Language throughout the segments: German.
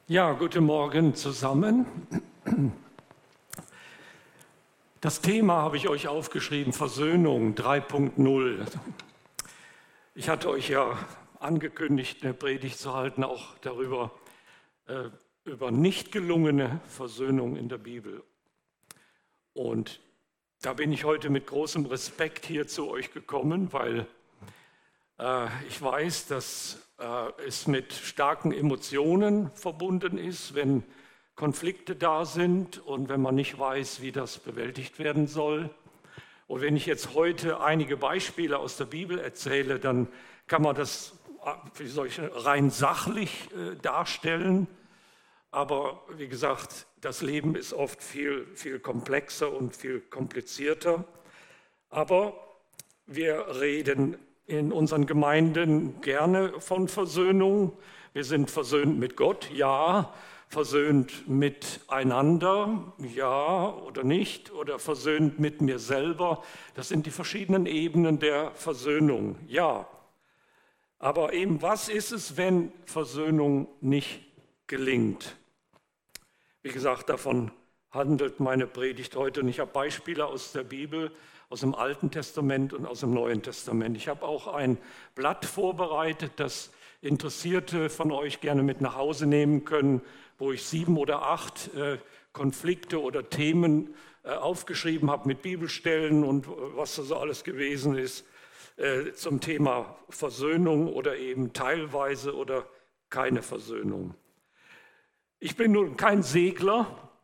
Ja, guten Morgen zusammen. Das Thema habe ich euch aufgeschrieben, Versöhnung 3.0. Ich hatte euch ja angekündigt, eine Predigt zu halten, auch darüber, über nicht gelungene Versöhnung in der Bibel. Und da bin ich heute mit großem Respekt hier zu euch gekommen, weil ich weiß, dass es mit starken Emotionen verbunden ist, wenn Konflikte da sind und wenn man nicht weiß, wie das bewältigt werden soll. Und wenn ich jetzt heute einige Beispiele aus der Bibel erzähle, dann kann man das rein sachlich darstellen. Aber wie gesagt, das Leben ist oft viel, viel komplexer und viel komplizierter. Aber wir reden in unseren Gemeinden gerne von Versöhnung. Wir sind versöhnt mit Gott, ja. Versöhnt miteinander, ja oder nicht. Oder versöhnt mit mir selber. Das sind die verschiedenen Ebenen der Versöhnung, ja. Aber eben, was ist es, wenn Versöhnung nicht gelingt? Wie gesagt, davon handelt meine Predigt heute. Und ich habe Beispiele aus der Bibel, aus dem Alten Testament und aus dem Neuen Testament. Ich habe auch ein Blatt vorbereitet, das Interessierte von euch gerne mit nach Hause nehmen können, wo ich 7 oder 8 Konflikte oder Themen aufgeschrieben habe mit Bibelstellen und was da so alles gewesen ist zum Thema Versöhnung oder eben teilweise oder keine Versöhnung. Ich bin nun kein Segler,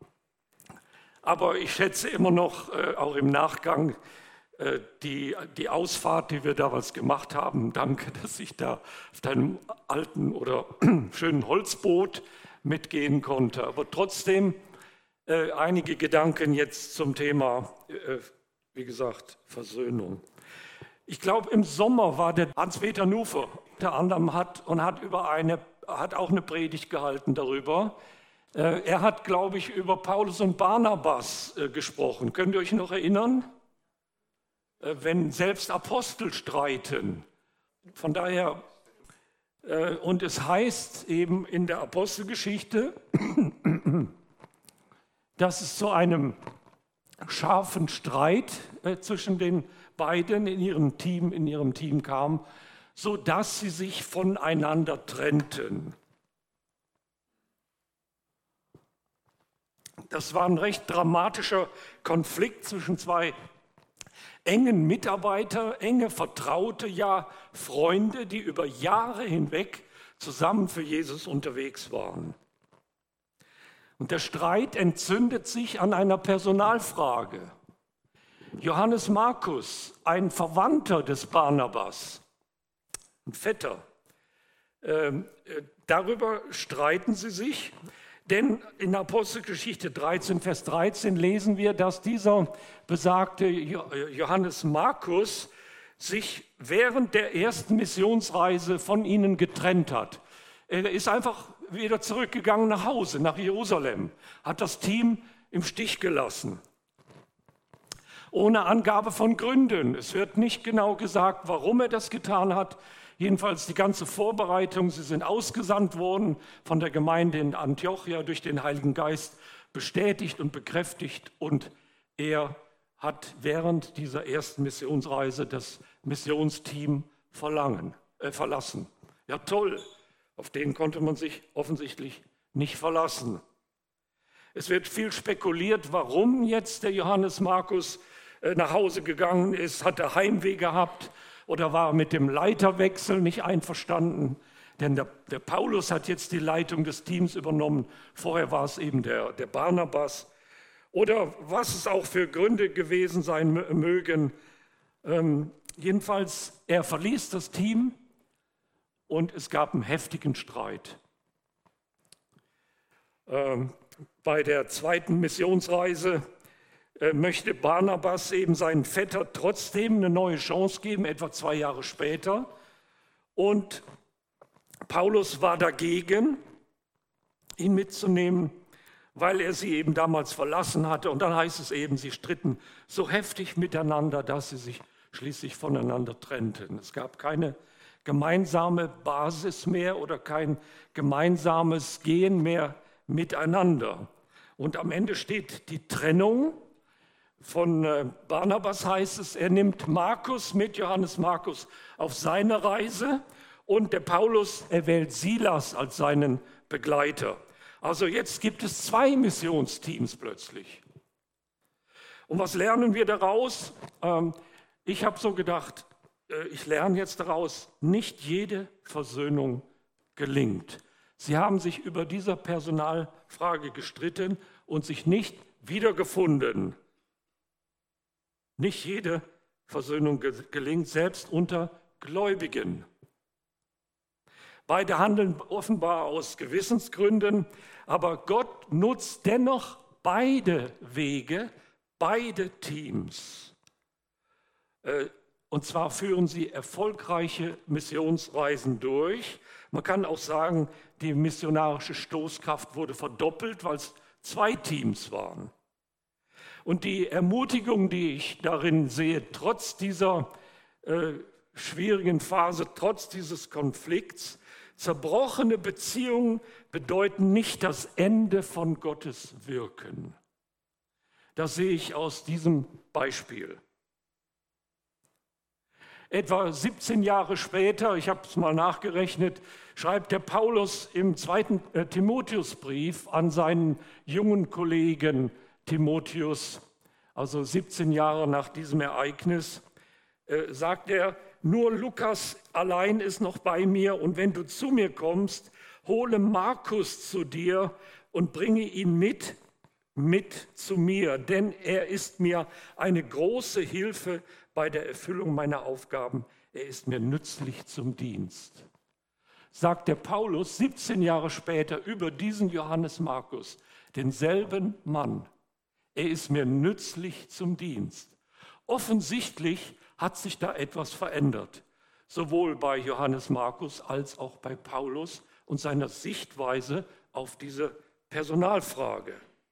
aber ich schätze immer noch, auch im Nachgang, die Ausfahrt, die wir damals gemacht haben. Danke, dass ich da auf deinem alten oder schönen Holzboot mitgehen konnte. Aber trotzdem einige Gedanken jetzt zum Thema, wie gesagt, Versöhnung. Ich glaube, im Sommer war der Hans-Peter Nufer, unter anderem hat auch eine Predigt gehalten darüber. Er hat, glaube ich, über Paulus und Barnabas gesprochen. Könnt ihr euch noch erinnern? Wenn selbst Apostel streiten. Von daher, und es heißt eben in der Apostelgeschichte, dass es zu einem scharfen Streit zwischen den beiden in ihrem Team kam, sodass sie sich voneinander trennten. Das war ein recht dramatischer Konflikt zwischen zwei engen Mitarbeiter, enge Vertraute, ja Freunde, die über Jahre hinweg zusammen für Jesus unterwegs waren. Und der Streit entzündet sich an einer Personalfrage. Johannes Markus, ein Verwandter des Barnabas, ein Vetter, darüber streiten sie sich. Denn in Apostelgeschichte 13, Vers 13 lesen wir, dass dieser besagte Johannes Markus sich während der ersten Missionsreise von ihnen getrennt hat. Er ist einfach wieder zurückgegangen nach Hause, nach Jerusalem, hat das Team im Stich gelassen. Ohne Angabe von Gründen. Es wird nicht genau gesagt, warum er das getan hat. Jedenfalls die ganze Vorbereitung, sie sind ausgesandt worden von der Gemeinde in Antiochia durch den Heiligen Geist bestätigt und bekräftigt. Und er hat während dieser ersten Missionsreise das Missionsteam verlassen. Ja toll, auf den konnte man sich offensichtlich nicht verlassen. Es wird viel spekuliert, warum jetzt der Johannes Markus nach Hause gegangen ist. Hat er Heimweh gehabt? Oder war er mit dem Leiterwechsel nicht einverstanden? Denn der Paulus hat jetzt die Leitung des Teams übernommen. Vorher war es eben der Barnabas. Oder was es auch für Gründe gewesen sein mögen. Jedenfalls, er verließ das Team und es gab einen heftigen Streit. Bei der zweiten Missionsreise möchte Barnabas eben seinen Vetter trotzdem eine neue Chance geben, etwa 2 Jahre später. Und Paulus war dagegen, ihn mitzunehmen, weil er sie eben damals verlassen hatte. Und dann heißt es eben, sie stritten so heftig miteinander, dass sie sich schließlich voneinander trennten. Es gab keine gemeinsame Basis mehr oder kein gemeinsames Gehen mehr miteinander. Und am Ende steht die Trennung. Von Barnabas heißt es, er nimmt Markus mit, Johannes Markus, auf seine Reise und der Paulus erwählt Silas als seinen Begleiter. Also jetzt gibt es 2 Missionsteams plötzlich. Und was lernen wir daraus? Ich habe so gedacht, ich lerne jetzt daraus, nicht jede Versöhnung gelingt. Sie haben sich über dieser Personalfrage gestritten und sich nicht wiedergefunden. Nicht jede Versöhnung gelingt, selbst unter Gläubigen. Beide handeln offenbar aus Gewissensgründen, aber Gott nutzt dennoch beide Wege, beide Teams. Und zwar führen sie erfolgreiche Missionsreisen durch. Man kann auch sagen, die missionarische Stoßkraft wurde verdoppelt, weil es 2 Teams waren. Und die Ermutigung, die ich darin sehe, trotz dieser schwierigen Phase, trotz dieses Konflikts, zerbrochene Beziehungen bedeuten nicht das Ende von Gottes Wirken. Das sehe ich aus diesem Beispiel. Etwa 17 Jahre später, ich habe es mal nachgerechnet, schreibt der Paulus im 2. Timotheusbrief an seinen jungen Kollegen Timotheus, also 17 Jahre nach diesem Ereignis, sagt er, nur Lukas allein ist noch bei mir und wenn du zu mir kommst, hole Markus zu dir und bringe ihn mit zu mir, denn er ist mir eine große Hilfe bei der Erfüllung meiner Aufgaben. Er ist mir nützlich zum Dienst. Sagt der Paulus 17 Jahre später über diesen Johannes Markus, denselben Mann. Er ist mir nützlich zum Dienst. Offensichtlich hat sich da etwas verändert, sowohl bei Johannes Markus als auch bei Paulus und seiner Sichtweise auf diese Personalfrage.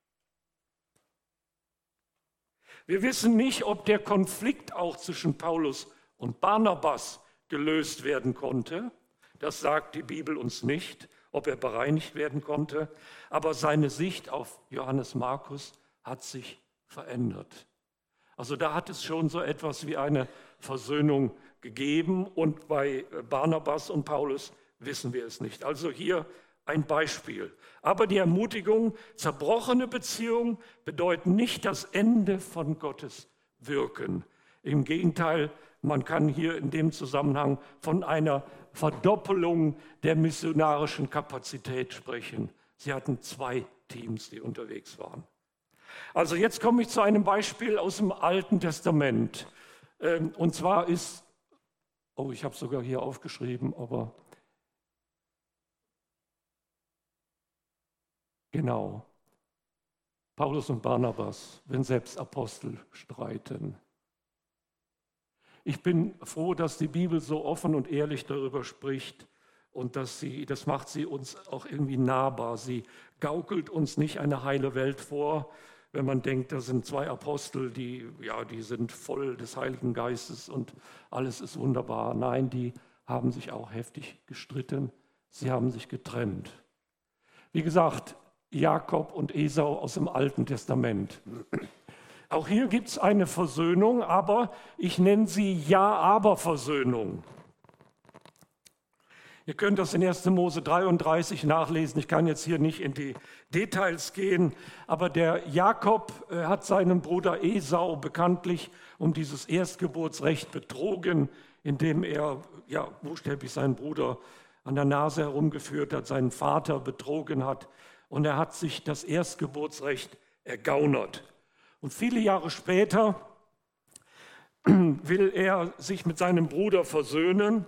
Wir wissen nicht, ob der Konflikt auch zwischen Paulus und Barnabas gelöst werden konnte. Das sagt die Bibel uns nicht, ob er bereinigt werden konnte. Aber seine Sicht auf Johannes Markus hat sich verändert. Also da hat es schon so etwas wie eine Versöhnung gegeben und bei Barnabas und Paulus wissen wir es nicht. Also hier ein Beispiel. Aber die Ermutigung, zerbrochene Beziehungen bedeuten nicht das Ende von Gottes Wirken. Im Gegenteil, man kann hier in dem Zusammenhang von einer Verdoppelung der missionarischen Kapazität sprechen. Sie hatten 2 Teams, die unterwegs waren. Also jetzt komme ich zu einem Beispiel aus dem Alten Testament. Und zwar ist, ich habe es sogar hier aufgeschrieben, aber genau, Paulus und Barnabas, wenn selbst Apostel streiten. Ich bin froh, dass die Bibel so offen und ehrlich darüber spricht und das macht sie uns auch irgendwie nahbar. Sie gaukelt uns nicht eine heile Welt vor, wenn man denkt, da sind 2 Apostel, die sind voll des Heiligen Geistes und alles ist wunderbar. Nein, die haben sich auch heftig gestritten, sie haben sich getrennt. Wie gesagt, Jakob und Esau aus dem Alten Testament. Auch hier gibt es eine Versöhnung, aber ich nenne sie Ja-Aber-Versöhnung. Ihr könnt das in 1. Mose 33 nachlesen. Ich kann jetzt hier nicht in die Details gehen, aber der Jakob hat seinen Bruder Esau bekanntlich um dieses Erstgeburtsrecht betrogen, indem er buchstäblich seinen Bruder an der Nase herumgeführt hat, seinen Vater betrogen hat und er hat sich das Erstgeburtsrecht ergaunert. Und viele Jahre später will er sich mit seinem Bruder versöhnen.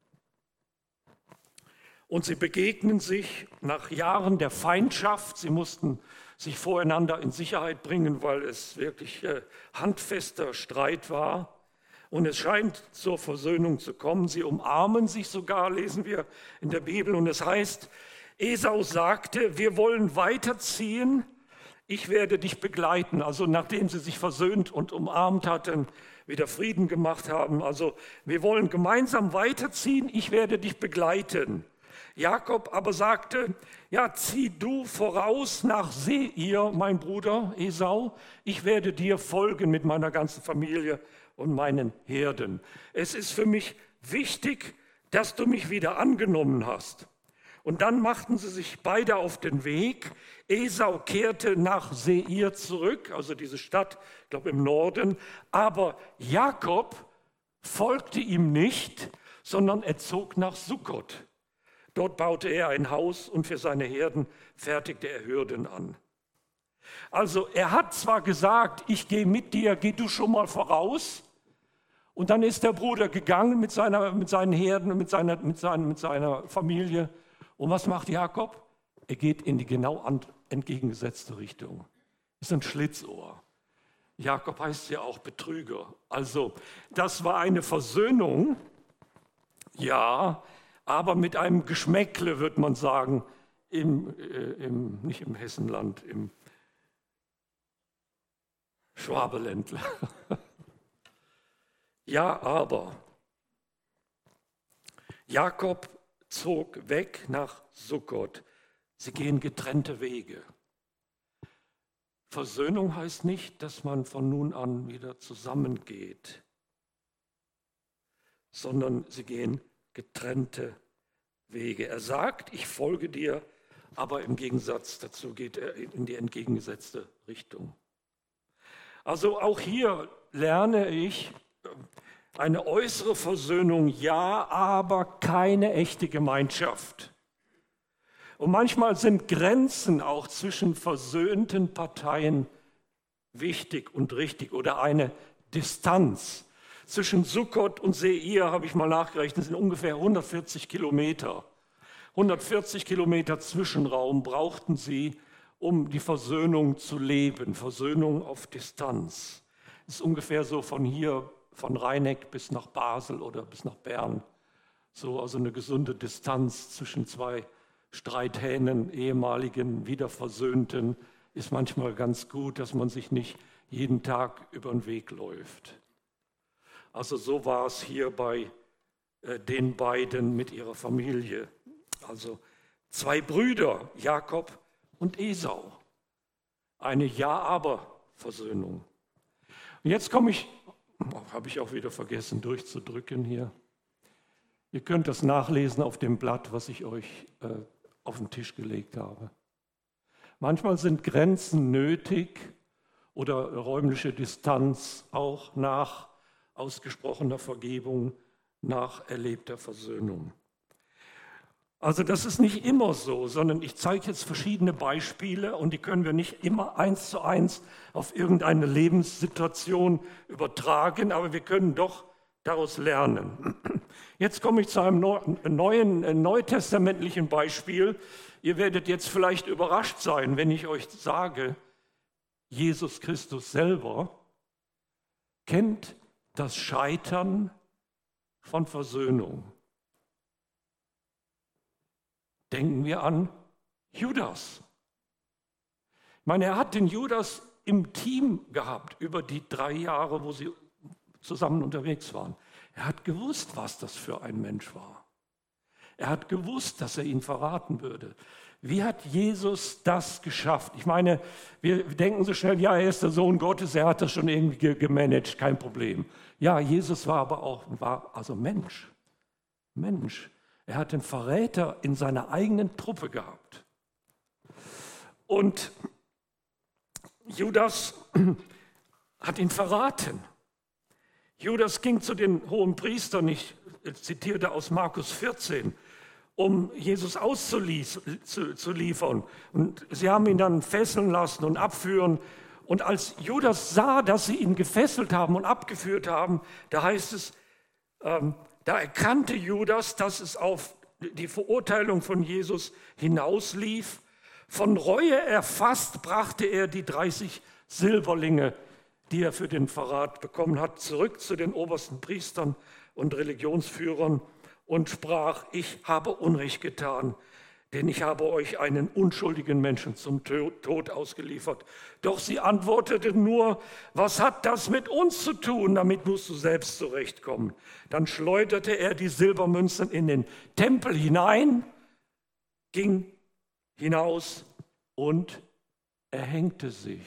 Und sie begegnen sich nach Jahren der Feindschaft. Sie mussten sich voreinander in Sicherheit bringen, weil es wirklich handfester Streit war. Und es scheint zur Versöhnung zu kommen. Sie umarmen sich sogar, lesen wir in der Bibel. Und es heißt, Esau sagte, wir wollen weiterziehen. Ich werde dich begleiten. Also nachdem sie sich versöhnt und umarmt hatten, wieder Frieden gemacht haben. Also wir wollen gemeinsam weiterziehen. Ich werde dich begleiten. Jakob aber sagte, ja, zieh du voraus nach Seir, mein Bruder Esau. Ich werde dir folgen mit meiner ganzen Familie und meinen Herden. Es ist für mich wichtig, dass du mich wieder angenommen hast. Und dann machten sie sich beide auf den Weg. Esau kehrte nach Seir zurück, also diese Stadt, ich glaube im Norden. Aber Jakob folgte ihm nicht, sondern er zog nach Sukkot. Dort baute er ein Haus und für seine Herden fertigte er Hürden an. Also er hat zwar gesagt, ich gehe mit dir, geh du schon mal voraus. Und dann ist der Bruder gegangen mit seinen Herden und mit seiner Familie. Und was macht Jakob? Er geht in die genau entgegengesetzte Richtung. Ist ein Schlitzohr. Jakob heißt ja auch Betrüger. Also das war eine Versöhnung, ja, aber mit einem Geschmäckle, würde man sagen, nicht im Hessenland, im Schwabeländler. Ja, aber Jakob zog weg nach Sukkot. Sie gehen getrennte Wege. Versöhnung heißt nicht, dass man von nun an wieder zusammengeht, sondern sie gehen getrennte Wege. Er sagt, ich folge dir, aber im Gegensatz dazu geht er in die entgegengesetzte Richtung. Also auch hier lerne ich eine äußere Versöhnung, ja, aber keine echte Gemeinschaft. Und manchmal sind Grenzen auch zwischen versöhnten Parteien wichtig und richtig oder eine Distanz. Zwischen Sukkot und Seir, habe ich mal nachgerechnet, sind ungefähr 140 Kilometer. 140 Kilometer Zwischenraum brauchten sie, um die Versöhnung zu leben. Versöhnung auf Distanz. Das ist ungefähr so von hier, von Rheineck bis nach Basel oder bis nach Bern. So also eine gesunde Distanz zwischen zwei Streithähnen, ehemaligen, wiederversöhnten, ist manchmal ganz gut, dass man sich nicht jeden Tag über den Weg läuft. Also so war es hier bei den beiden mit ihrer Familie. Also zwei Brüder, Jakob und Esau. Eine Ja-Aber-Versöhnung. Und jetzt komme ich, habe ich auch wieder vergessen durchzudrücken hier. Ihr könnt das nachlesen auf dem Blatt, was ich euch auf den Tisch gelegt habe. Manchmal sind Grenzen nötig oder räumliche Distanz auch nach ausgesprochener Vergebung, nach erlebter Versöhnung. Also das ist nicht immer so, sondern ich zeige jetzt verschiedene Beispiele und die können wir nicht immer 1:1 auf irgendeine Lebenssituation übertragen, aber wir können doch daraus lernen. Jetzt komme ich zu einem neuen neutestamentlichen Beispiel. Ihr werdet jetzt vielleicht überrascht sein, wenn ich euch sage, Jesus Christus selber kennt das Scheitern von Versöhnung. Denken wir an Judas. Ich meine, er hat den Judas im Team gehabt über die 3 Jahre, wo sie zusammen unterwegs waren. Er hat gewusst, was das für ein Mensch war. Er hat gewusst, dass er ihn verraten würde. Wie hat Jesus das geschafft? Ich meine, wir denken so schnell, ja, er ist der Sohn Gottes, er hat das schon irgendwie gemanagt, kein Problem. Ja, Jesus war aber auch Mensch. Mensch. Er hat den Verräter in seiner eigenen Truppe gehabt. Und Judas hat ihn verraten. Judas ging zu den hohen Priestern, ich zitierte aus Markus 14, um Jesus auszuliefern. Und sie haben ihn dann fesseln lassen und abführen. Und als Judas sah, dass sie ihn gefesselt haben und abgeführt haben, da heißt es, da erkannte Judas, dass es auf die Verurteilung von Jesus hinauslief. Von Reue erfasst brachte er die 30 Silberlinge, die er für den Verrat bekommen hat, zurück zu den obersten Priestern und Religionsführern und sprach, ich habe Unrecht getan. denn ich habe euch einen unschuldigen Menschen zum Tod ausgeliefert. Doch sie antworteten nur, was hat das mit uns zu tun? Damit musst du selbst zurechtkommen. Dann schleuderte er die Silbermünzen in den Tempel hinein, ging hinaus und erhängte sich.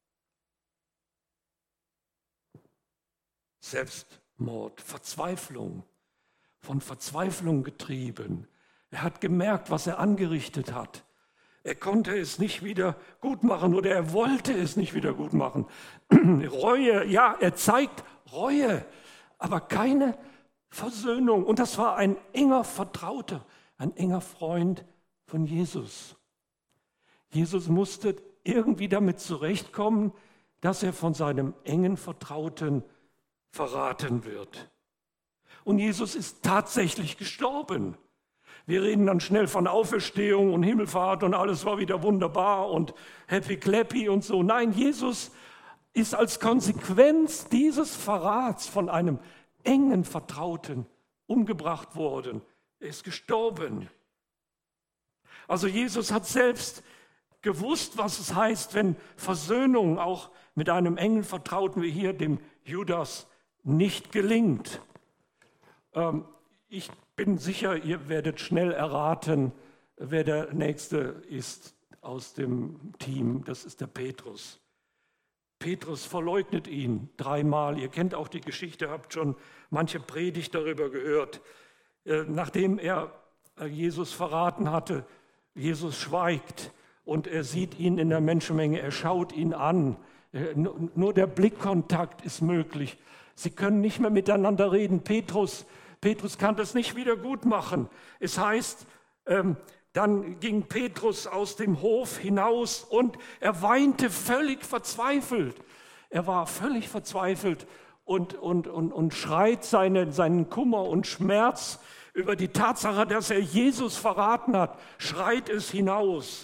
Selbstmord, Verzweiflung, von Verzweiflung getrieben. Er hat gemerkt, was er angerichtet hat. Er konnte es nicht wieder gut machen oder er wollte es nicht wieder gut machen. Reue, ja, er zeigt Reue, aber keine Versöhnung. Und das war ein enger Vertrauter, ein enger Freund von Jesus. Jesus musste irgendwie damit zurechtkommen, dass er von seinem engen Vertrauten verraten wird. Und Jesus ist tatsächlich gestorben. Wir reden dann schnell von Auferstehung und Himmelfahrt und alles war wieder wunderbar und happy clappy und so. Nein, Jesus ist als Konsequenz dieses Verrats von einem engen Vertrauten umgebracht worden. Er ist gestorben. Also Jesus hat selbst gewusst, was es heißt, wenn Versöhnung auch mit einem engen Vertrauten wie hier, dem Judas, nicht gelingt. Ich bin sicher, ihr werdet schnell erraten, wer der Nächste ist aus dem Team. Das ist der Petrus. Petrus verleugnet ihn 3-mal. Ihr kennt auch die Geschichte, habt schon manche Predigt darüber gehört. Nachdem er Jesus verraten hatte, Jesus schweigt und er sieht ihn in der Menschenmenge, er schaut ihn an. Nur der Blickkontakt ist möglich. Sie können nicht mehr miteinander reden. Petrus kann das nicht wieder gut machen. Es heißt, dann ging Petrus aus dem Hof hinaus und er weinte völlig verzweifelt. Er war völlig verzweifelt und schreit seinen Kummer und Schmerz über die Tatsache, dass er Jesus verraten hat, schreit es hinaus.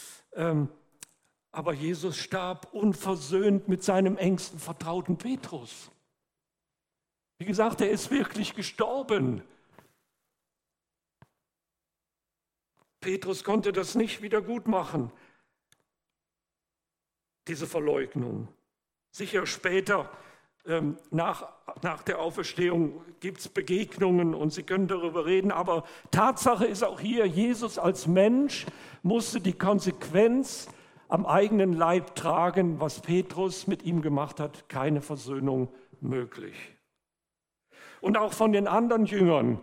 Aber Jesus starb unversöhnt mit seinem engsten Vertrauten Petrus. Wie gesagt, er ist wirklich gestorben. Petrus konnte das nicht wieder gut machen, diese Verleugnung. Sicher später, nach der Auferstehung, gibt es Begegnungen und sie können darüber reden, aber Tatsache ist auch hier, Jesus als Mensch musste die Konsequenz am eigenen Leib tragen, was Petrus mit ihm gemacht hat, keine Versöhnung möglich. Und auch von den anderen Jüngern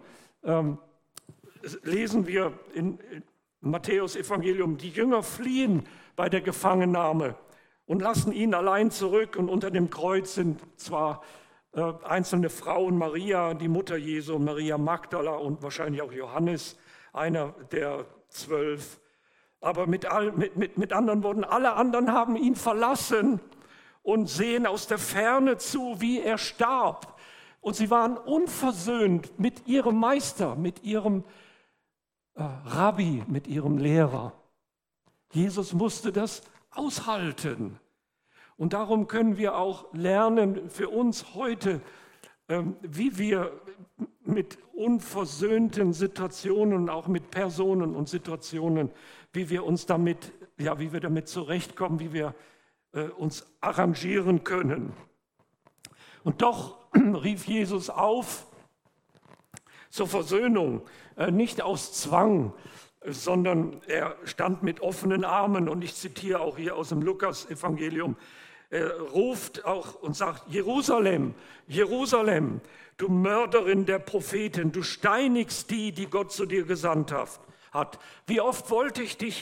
lesen wir in Matthäus Evangelium, die Jünger fliehen bei der Gefangennahme und lassen ihn allein zurück. Und unter dem Kreuz sind zwar einzelne Frauen, Maria, die Mutter Jesu, Maria Magdala und wahrscheinlich auch Johannes, einer der 12. Aber mit anderen Worten, alle anderen haben ihn verlassen und sehen aus der Ferne zu, wie er starb. Und sie waren unversöhnt mit ihrem Meister, mit ihrem Rabbi, mit ihrem Lehrer. Jesus musste das aushalten. Und darum können wir auch lernen für uns heute, wie wir mit unversöhnten Situationen, auch mit Personen und Situationen, wie wir damit zurechtkommen, wie wir uns arrangieren können. Und doch rief Jesus auf zur Versöhnung, nicht aus Zwang, sondern er stand mit offenen Armen. Und ich zitiere auch hier aus dem Lukas-Evangelium, er ruft auch und sagt, Jerusalem, Jerusalem, du Mörderin der Propheten, du steinigst die, die Gott zu dir gesandt hat. Wie oft wollte ich dich,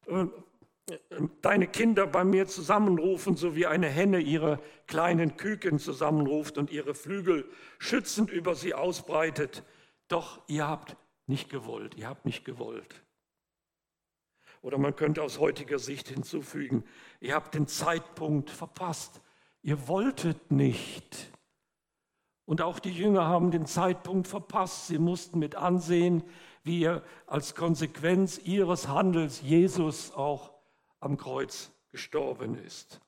deine Kinder bei mir zusammenrufen, so wie eine Henne ihre kleinen Küken zusammenruft und ihre Flügel schützend über sie ausbreitet. Doch ihr habt nicht gewollt, ihr habt nicht gewollt. Oder man könnte aus heutiger Sicht hinzufügen, ihr habt den Zeitpunkt verpasst. Ihr wolltet nicht. Und auch die Jünger haben den Zeitpunkt verpasst. Sie mussten mit ansehen, wie er als Konsequenz ihres Handels Jesus auch am Kreuz gestorben ist.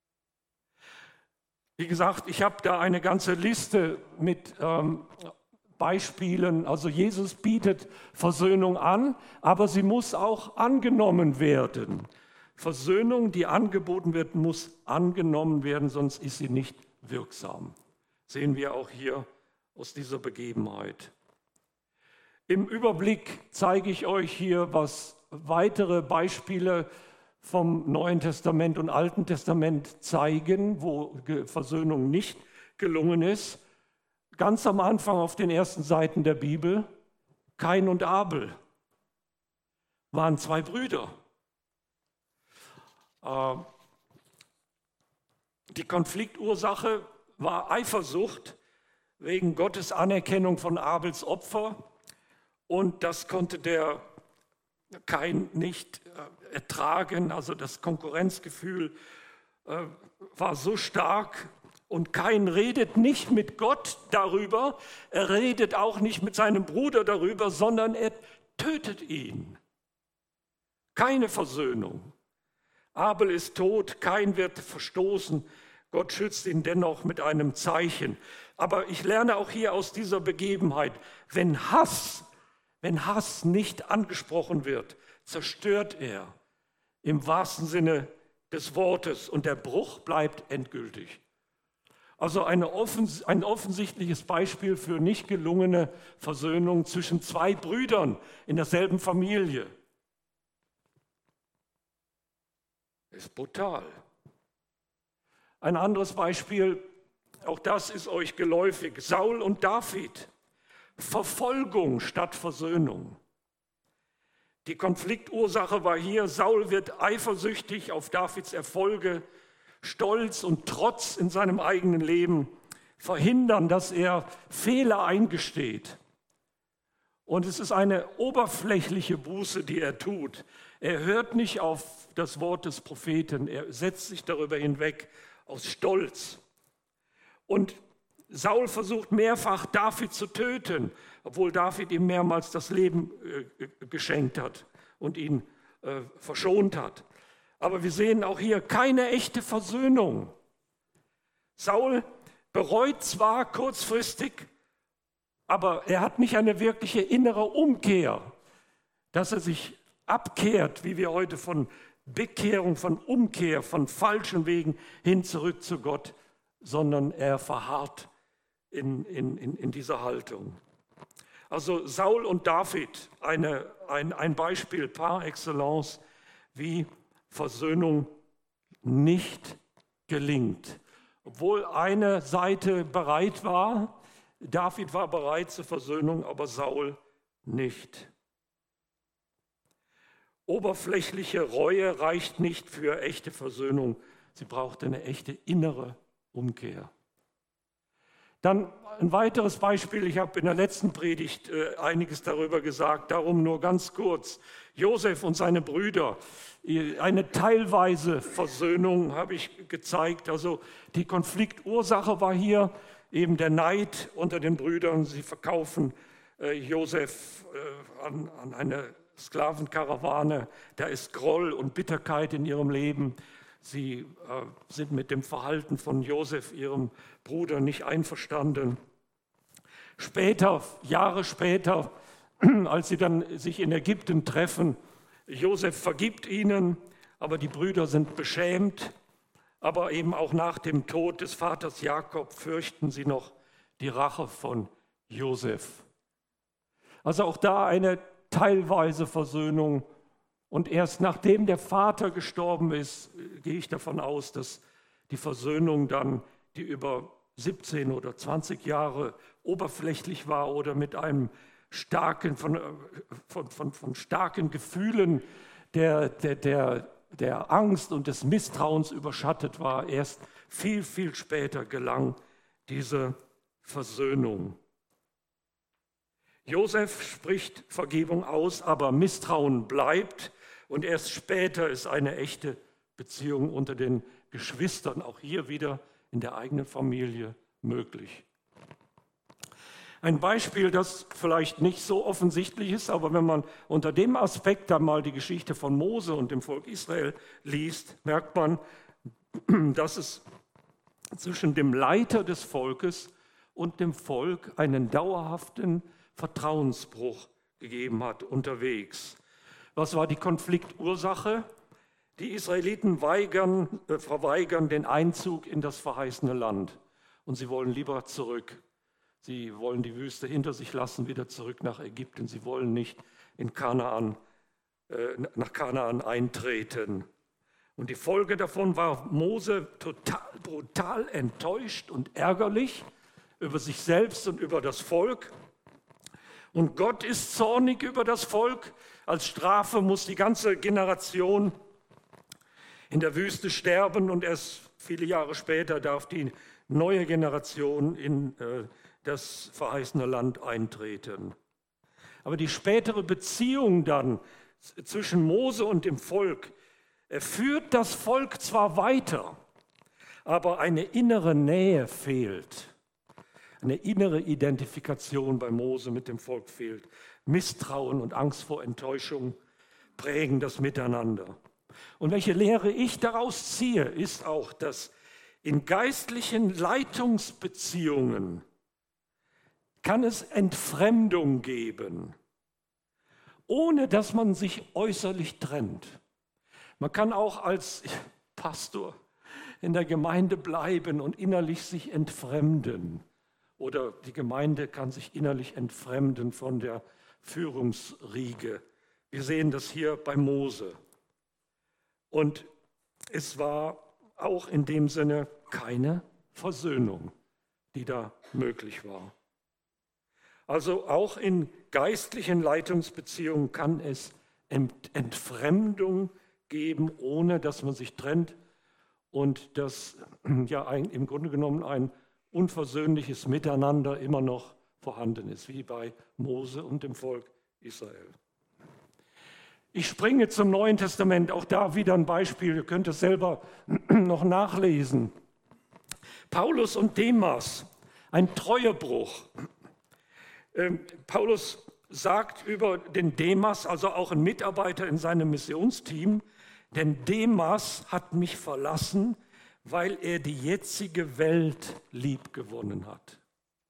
Wie gesagt, ich habe da eine ganze Liste mit Beispielen. Also Jesus bietet Versöhnung an, aber sie muss auch angenommen werden. Versöhnung, die angeboten wird, muss angenommen werden, sonst ist sie nicht wirksam. Sehen wir auch hier aus dieser Begebenheit. Im Überblick zeige ich euch hier, was weitere Beispiele vom Neuen Testament und Alten Testament zeigen, wo Versöhnung nicht gelungen ist. Ganz am Anfang auf den ersten Seiten der Bibel, Kain und Abel waren zwei Brüder. Die Konfliktursache war Eifersucht wegen Gottes Anerkennung von Abels Opfer. Und das konnte der Kain nicht ertragen. Also das Konkurrenzgefühl war so stark. Und Kain redet nicht mit Gott darüber, er redet auch nicht mit seinem Bruder darüber, sondern er tötet ihn. Keine Versöhnung. Abel ist tot, Kain wird verstoßen. Gott schützt ihn dennoch mit einem Zeichen. Aber ich lerne auch hier aus dieser Begebenheit, wenn Hass nicht angesprochen wird, zerstört er im wahrsten Sinne des Wortes und der Bruch bleibt endgültig. Also ein offensichtliches Beispiel für nicht gelungene Versöhnung zwischen zwei Brüdern in derselben Familie. Ist brutal. Ein anderes Beispiel, auch das ist euch geläufig, Saul und David. Verfolgung statt Versöhnung. Die Konfliktursache war hier, Saul wird eifersüchtig auf Davids Erfolge, Stolz und Trotz in seinem eigenen Leben verhindern, dass er Fehler eingesteht. Und es ist eine oberflächliche Buße, die er tut. Er hört nicht auf das Wort des Propheten, er setzt sich darüber hinweg aus Stolz. Und Saul versucht mehrfach, David zu töten, obwohl David ihm mehrmals das Leben geschenkt hat und ihn verschont hat. Aber wir sehen auch hier keine echte Versöhnung. Saul bereut zwar kurzfristig, aber er hat nicht eine wirkliche innere Umkehr, dass er sich abkehrt, wie wir heute von Bekehrung, von Umkehr, von falschen Wegen hin zurück zu Gott, sondern er verharrt in dieser Haltung. Also Saul und David, ein Beispiel par excellence, wie Versöhnung nicht gelingt. Obwohl eine Seite bereit war, David war bereit zur Versöhnung, aber Saul nicht. Oberflächliche Reue reicht nicht für echte Versöhnung. Sie braucht eine echte innere Umkehr. Dann ein weiteres Beispiel, ich habe in der letzten Predigt einiges darüber gesagt, darum nur ganz kurz. Josef und seine Brüder, eine teilweise Versöhnung habe ich gezeigt. Also die Konfliktursache war hier eben der Neid unter den Brüdern. Sie verkaufen Josef an eine Sklavenkarawane. Da ist Groll und Bitterkeit in ihrem Leben. Sie sind mit dem Verhalten von Josef, ihrem Bruder, nicht einverstanden. Später, Jahre später, als sie dann sich in Ägypten treffen, Josef vergibt ihnen, aber die Brüder sind beschämt. Aber eben auch nach dem Tod des Vaters Jakob fürchten sie noch die Rache von Josef. Also auch da eine teilweise Versöhnung. Und erst nachdem der Vater gestorben ist, gehe ich davon aus, dass die Versöhnung dann, die über 17 oder 20 Jahre oberflächlich war oder mit einem starken, von starken Gefühlen der Angst und des Misstrauens überschattet war, erst viel, viel später gelang diese Versöhnung. Josef spricht Vergebung aus, aber Misstrauen bleibt. Und erst später ist eine echte Beziehung unter den Geschwistern, auch hier wieder in der eigenen Familie, möglich. Ein Beispiel, das vielleicht nicht so offensichtlich ist, aber wenn man unter dem Aspekt dann mal die Geschichte von Mose und dem Volk Israel liest, merkt man, dass es zwischen dem Leiter des Volkes und dem Volk einen dauerhaften Vertrauensbruch gegeben hat unterwegs. Was war die Konfliktursache? Die Israeliten verweigern den Einzug in das verheißene Land und sie wollen lieber zurück. Sie wollen die Wüste hinter sich lassen, wieder zurück nach Ägypten. Sie wollen nicht nach Kanaan eintreten. Und die Folge davon war Mose total brutal enttäuscht und ärgerlich über sich selbst und über das Volk. Und Gott ist zornig über das Volk. Als Strafe muss die ganze Generation in der Wüste sterben und erst viele Jahre später darf die neue Generation in das verheißene Land eintreten. Aber die spätere Beziehung dann zwischen Mose und dem Volk, er führt das Volk zwar weiter, aber eine innere Nähe fehlt. Eine innere Identifikation bei Mose mit dem Volk fehlt. Misstrauen und Angst vor Enttäuschung prägen das Miteinander. Und welche Lehre ich daraus ziehe, ist auch, dass in geistlichen Leitungsbeziehungen kann es Entfremdung geben, ohne dass man sich äußerlich trennt. Man kann auch als Pastor in der Gemeinde bleiben und innerlich sich entfremden. Oder die Gemeinde kann sich innerlich entfremden von der Führungsriege. Wir sehen das hier bei Mose. Und es war auch in dem Sinne keine Versöhnung, die da möglich war. Also auch in geistlichen Leitungsbeziehungen kann es Entfremdung geben, ohne dass man sich trennt und dass ja im Grunde genommen ein unversöhnliches Miteinander immer noch vorhanden ist, wie bei Mose und dem Volk Israel. Ich springe zum Neuen Testament, auch da wieder ein Beispiel, ihr könnt es selber noch nachlesen. Paulus und Demas, ein Treuebruch. Paulus sagt über den Demas, also auch ein Mitarbeiter in seinem Missionsteam, denn Demas hat mich verlassen, weil er die jetzige Welt liebgewonnen hat.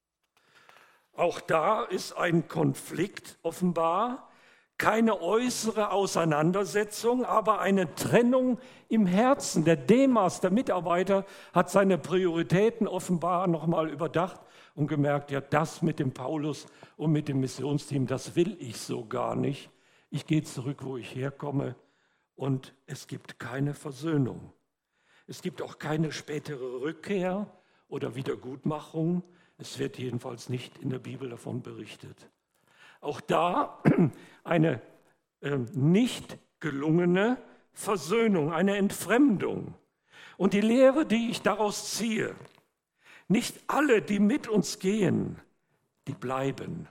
Auch da ist ein Konflikt offenbar, keine äußere Auseinandersetzung, aber eine Trennung im Herzen. Der Demas, der Mitarbeiter, hat seine Prioritäten offenbar nochmal überdacht und gemerkt, ja, das mit dem Paulus und mit dem Missionsteam, das will ich so gar nicht. Ich gehe zurück, wo ich herkomme, und es gibt keine Versöhnung. Es gibt auch keine spätere Rückkehr oder Wiedergutmachung. Es wird jedenfalls nicht in der Bibel davon berichtet. Auch da eine nicht gelungene Versöhnung, eine Entfremdung. Und die Lehre, die ich daraus ziehe, nicht alle, die mit uns gehen, die bleiben.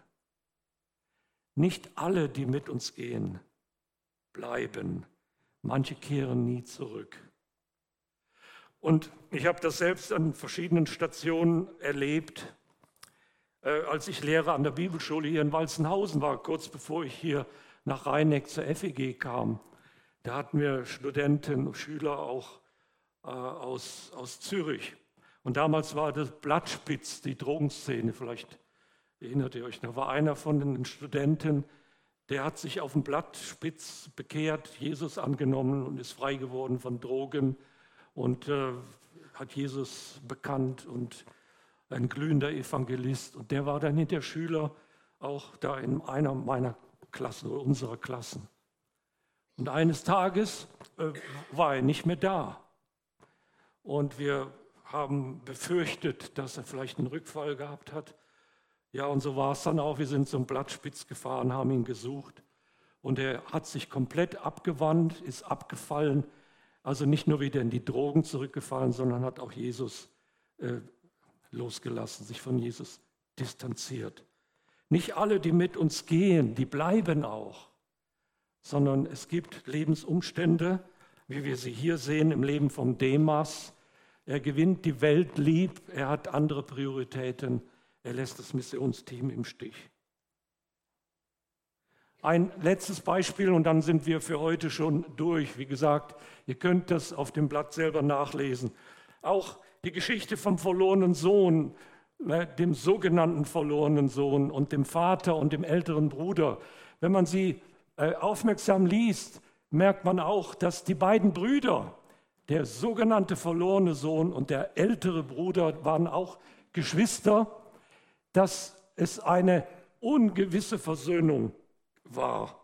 Nicht alle, die mit uns gehen, bleiben. Manche kehren nie zurück. Und ich habe das selbst an verschiedenen Stationen erlebt, als ich Lehrer an der Bibelschule hier in Walzenhausen war, kurz bevor ich hier nach Rheineck zur FEG kam. Da hatten wir Studenten und Schüler auch aus Zürich. Und damals war das Blattspitz, die Drogenszene, vielleicht erinnert ihr euch, da war einer von den Studenten, der hat sich auf dem Blattspitz bekehrt, Jesus angenommen und ist frei geworden von Drogen und hat Jesus bekannt und ein glühender Evangelist. Und der war dann hinter Schüler auch da in einer meiner Klassen oder unserer Klassen. Und eines Tages war er nicht mehr da. Und wir haben befürchtet, dass er vielleicht einen Rückfall gehabt hat. Ja, und so war es dann auch. Wir sind zum Blattspitz gefahren, haben ihn gesucht. Und er hat sich komplett abgewandt, ist abgefallen. Also nicht nur wieder in die Drogen zurückgefallen, sondern hat auch Jesus losgelassen, sich von Jesus distanziert. Nicht alle, die mit uns gehen, die bleiben auch, sondern es gibt Lebensumstände, wie wir sie hier sehen im Leben von Demas. Er gewinnt die Welt lieb, er hat andere Prioritäten, er lässt das Missionsteam im Stich. Ein letztes Beispiel und dann sind wir für heute schon durch. Wie gesagt, ihr könnt das auf dem Blatt selber nachlesen. Auch die Geschichte vom verlorenen Sohn dem sogenannten verlorenen Sohn und dem Vater und dem älteren Bruder. Wenn man sie aufmerksam liest, merkt man auch, dass die beiden Brüder, der sogenannte verlorene Sohn und der ältere Bruder, waren auch Geschwister, dass es eine ungewisse Versöhnung war,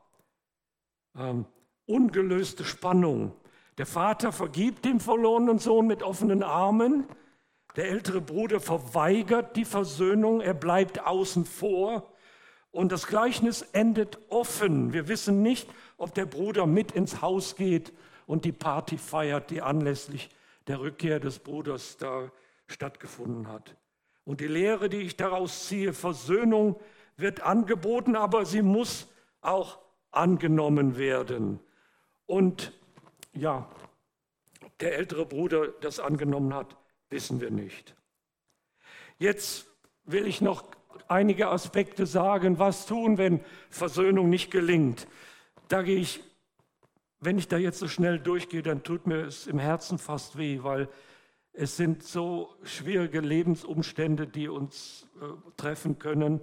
ungelöste Spannung. Der Vater vergibt dem verlorenen Sohn mit offenen Armen. Der ältere Bruder verweigert die Versöhnung, er bleibt außen vor. Und das Gleichnis endet offen. Wir wissen nicht, ob der Bruder mit ins Haus geht und die Party feiert, die anlässlich der Rückkehr des Bruders da stattgefunden hat. Und die Lehre, die ich daraus ziehe, Versöhnung wird angeboten, aber sie muss auch angenommen werden. Und ja, ob der ältere Bruder das angenommen hat, wissen wir nicht. Jetzt will ich noch einige Aspekte sagen, was tun, wenn Versöhnung nicht gelingt. Da gehe ich, wenn ich da jetzt so schnell durchgehe, dann tut mir es im Herzen fast weh, weil es sind so schwierige Lebensumstände, die uns treffen können,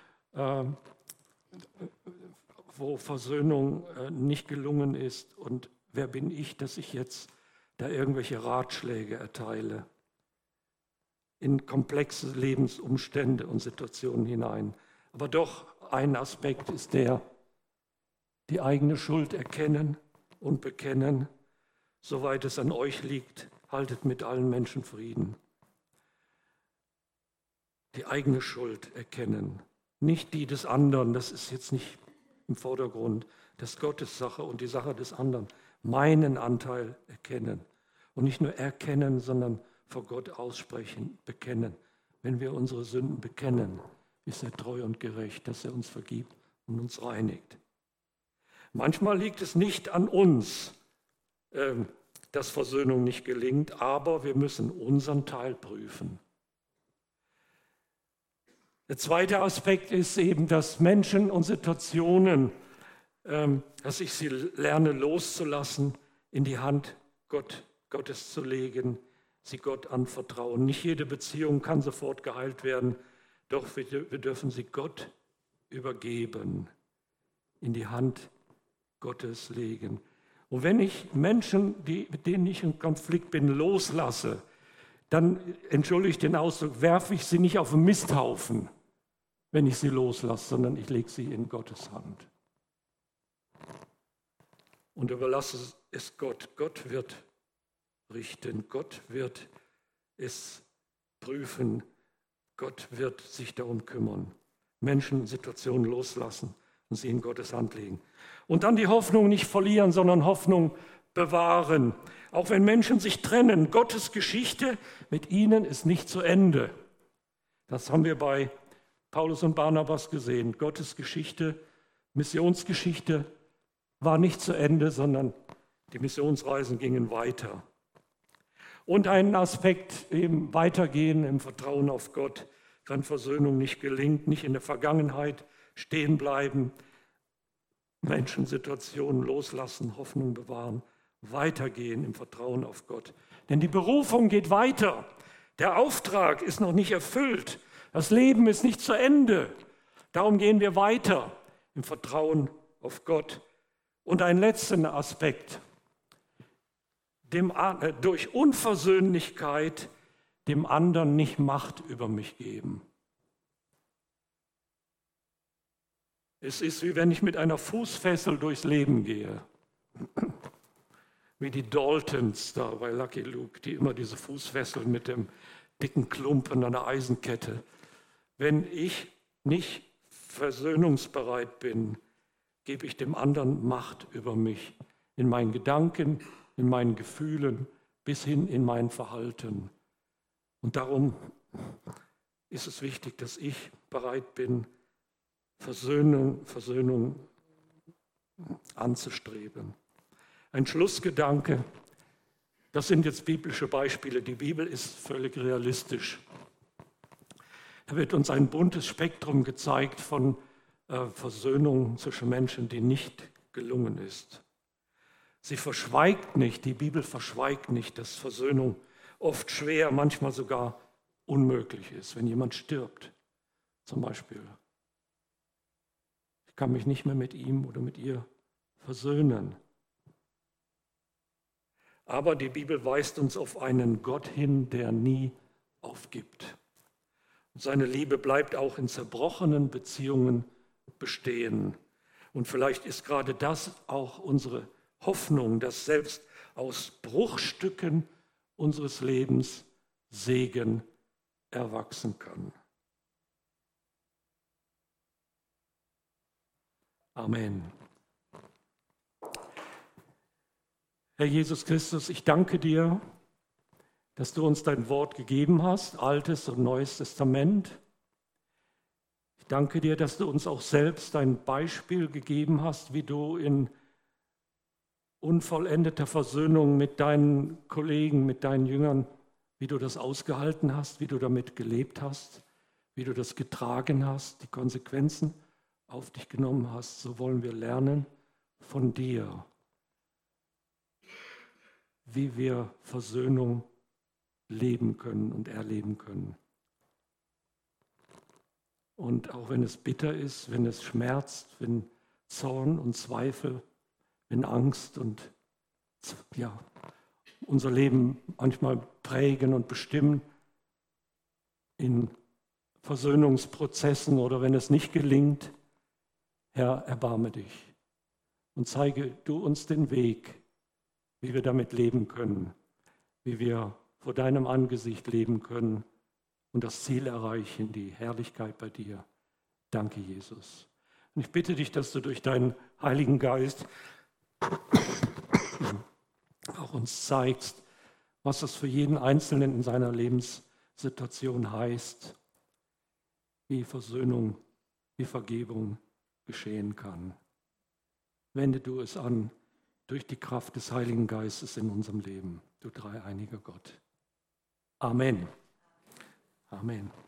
wo Versöhnung nicht gelungen ist. Und wer bin ich, dass ich jetzt da irgendwelche Ratschläge erteile in komplexe Lebensumstände und Situationen hinein. Aber doch ein Aspekt ist die eigene Schuld erkennen und bekennen. Soweit es an euch liegt, haltet mit allen Menschen Frieden. Die eigene Schuld erkennen, nicht die des anderen, das ist jetzt nicht im Vordergrund, das ist Gottes Sache und die Sache des anderen. Meinen Anteil erkennen und nicht nur erkennen, sondern vor Gott aussprechen, bekennen. Wenn wir unsere Sünden bekennen, ist er treu und gerecht, dass er uns vergibt und uns reinigt. Manchmal liegt es nicht an uns, dass Versöhnung nicht gelingt, aber wir müssen unseren Teil prüfen. Der zweite Aspekt ist eben, dass Menschen und Situationen, dass ich sie lerne loszulassen, in die Hand Gottes zu legen, sie Gott anvertrauen. Nicht jede Beziehung kann sofort geheilt werden, doch wir dürfen sie Gott übergeben, in die Hand Gottes legen. Und wenn ich Menschen, mit denen ich in Konflikt bin, loslasse, dann, entschuldige den Ausdruck, werfe ich sie nicht auf den Misthaufen, wenn ich sie loslasse, sondern ich lege sie in Gottes Hand. Und überlasse es Gott. Gott wird richten, Gott wird es prüfen, Gott wird sich darum kümmern. Menschen, Situationen loslassen und sie in Gottes Hand legen. Und dann die Hoffnung nicht verlieren, sondern Hoffnung bewahren. Auch wenn Menschen sich trennen, Gottes Geschichte mit ihnen ist nicht zu Ende. Das haben wir bei Paulus und Barnabas gesehen. Gottes Geschichte, Missionsgeschichte war nicht zu Ende, sondern die Missionsreisen gingen weiter. Und ein Aspekt, eben weitergehen im Vertrauen auf Gott, wenn Versöhnung nicht gelingt, nicht in der Vergangenheit stehen bleiben, Menschen, Situationen loslassen, Hoffnung bewahren, weitergehen im Vertrauen auf Gott. Denn die Berufung geht weiter. Der Auftrag ist noch nicht erfüllt. Das Leben ist nicht zu Ende. Darum gehen wir weiter im Vertrauen auf Gott. Und ein letzter Aspekt. Durch Unversöhnlichkeit dem anderen nicht Macht über mich geben. Es ist wie wenn ich mit einer Fußfessel durchs Leben gehe. Wie die Daltons da bei Lucky Luke, die immer diese Fußfessel mit dem dicken Klumpen an der Eisenkette. Wenn ich nicht versöhnungsbereit bin, gebe ich dem anderen Macht über mich. In meinen Gedanken, in meinen Gefühlen, bis hin in mein Verhalten. Und darum ist es wichtig, dass ich bereit bin, Versöhnung anzustreben. Ein Schlussgedanke, das sind jetzt biblische Beispiele. Die Bibel ist völlig realistisch. Da wird uns ein buntes Spektrum gezeigt von Versöhnung zwischen Menschen, die nicht gelungen ist. Sie verschweigt nicht, die Bibel verschweigt nicht, dass Versöhnung oft schwer, manchmal sogar unmöglich ist. Wenn jemand stirbt, zum Beispiel. Ich kann mich nicht mehr mit ihm oder mit ihr versöhnen. Aber die Bibel weist uns auf einen Gott hin, der nie aufgibt. Und seine Liebe bleibt auch in zerbrochenen Beziehungen bestehen. Und vielleicht ist gerade das auch unsere Hoffnung, dass selbst aus Bruchstücken unseres Lebens Segen erwachsen kann. Amen. Herr Jesus Christus, ich danke dir, dass du uns dein Wort gegeben hast, Altes und Neues Testament. Ich danke dir, dass du uns auch selbst ein Beispiel gegeben hast, wie du in unvollendeter Versöhnung mit deinen Kollegen, mit deinen Jüngern, wie du das ausgehalten hast, wie du damit gelebt hast, wie du das getragen hast, die Konsequenzen auf dich genommen hast. So wollen wir lernen von dir, wie wir Versöhnung leben können und erleben können. Und auch wenn es bitter ist, wenn es schmerzt, wenn Zorn und Zweifel, wenn Angst und unser Leben manchmal prägen und bestimmen in Versöhnungsprozessen oder wenn es nicht gelingt, Herr, erbarme dich und zeige du uns den Weg, wie wir damit leben können, wie wir vor deinem Angesicht leben können und das Ziel erreichen, die Herrlichkeit bei dir. Danke, Jesus. Und ich bitte dich, dass du durch deinen Heiligen Geist auch uns zeigst, was das für jeden Einzelnen in seiner Lebenssituation heißt, wie Versöhnung, wie Vergebung geschehen kann. Wende du es an durch die Kraft des Heiligen Geistes in unserem Leben, du dreieiniger Gott. Amen. Amen.